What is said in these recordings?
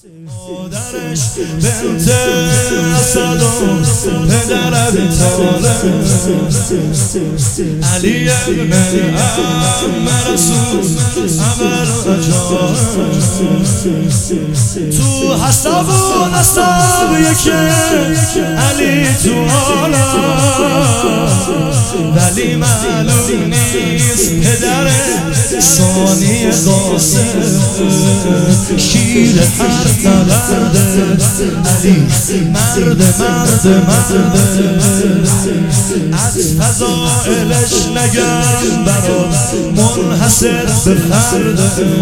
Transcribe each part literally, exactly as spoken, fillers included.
مادرش بنت اسد و پدر ابی طالب علی ابن عم رسول عمر اجار تو حسب و نسب یکی علی تو عالم ولی معلوم نیست پدر ثانی قاسم شیر هر نبرد علی مرد مرد مرد از فضائلش نگم برا منحصر به فرد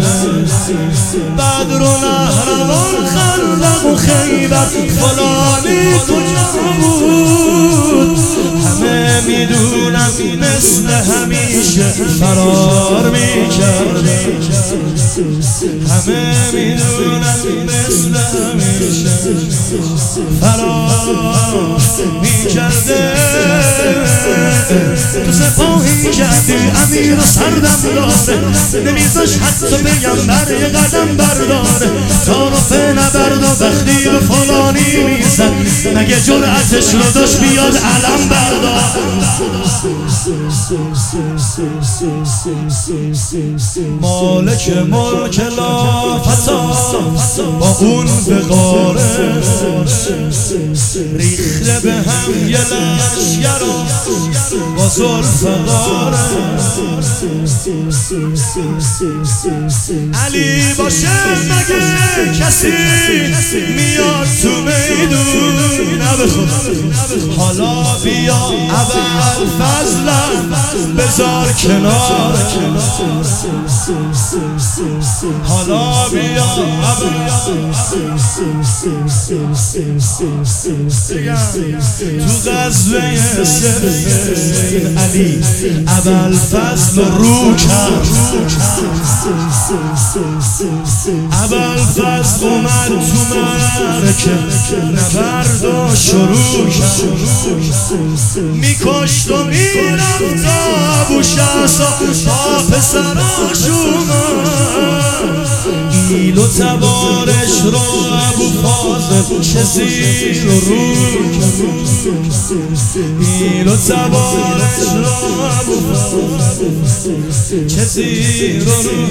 بدر و نهروان خندق و خیبر فلانی کجا بود همه میدونم مثل همیشه فرار میکرد همه میدونم مثل همیشه فرار میکرده تو سپاهی کردی امیر و سردم داره نمیذاش حتی پیغمبر یه قدم برداره تعارف نبرد و بختی و فلانی میزد مگه جرأتش رو داشت بیاد علم بردار مالک ملک لافتا با اون بقاره ریخته به هم یه لشگر با ذوالفقاره علی باشه مگه کسی میاد تو میدون نبخون حالا بیا ابوالفضلم بذار کنار حالا بیا تو غزوه صفین علی ابوالفضل رو کرد ابوالفضل اومد تو معرکه نبرد و شروع کرد میکشت و میرفت تا ابوشعثا با پسراش اومد ایل و تبارش رو ابوفاضل چه زیر و رو ایل و تبارش رو ابوفاضل چه زیر و رو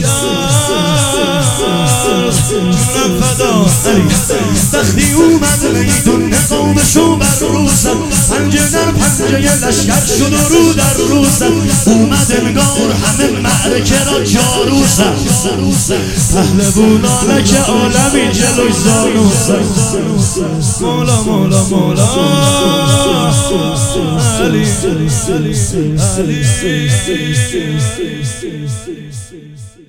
کرد جونم فدا وقتی اومد میدون قومشو بر روزم پنجه در پنجه لشکر شد و رو در روزم اومد انگار همه معرکه را جارو زد پهلوانانه که عالمی جلوی زانو زد مولا مولا مولا علی علی علی